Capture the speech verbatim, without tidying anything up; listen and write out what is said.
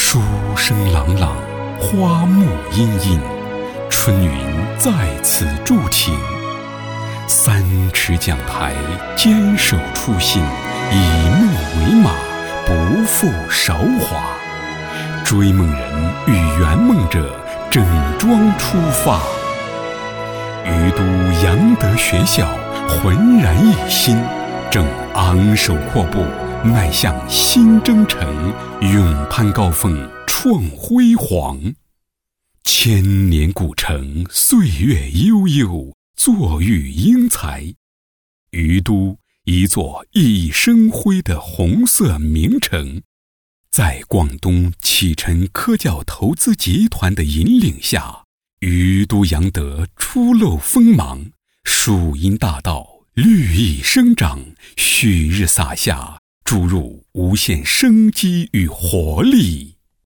书声朗朗，花木茵茵，春云在此筑庭。三尺讲台，坚守初心，以梦为马，不负韶华。追梦人与圆梦者整装出发。于都扬德学校浑然一新，正昂首阔步迈向新征程，勇攀高峰，创辉煌。千年古城，岁月悠悠，坐育英才。于都，一座熠熠生辉的红色名城，在广东启辰科教投资集团的引领下，于都扬德初露锋芒，树荫大道，绿意生长，旭日洒下，注入无限生机与活力。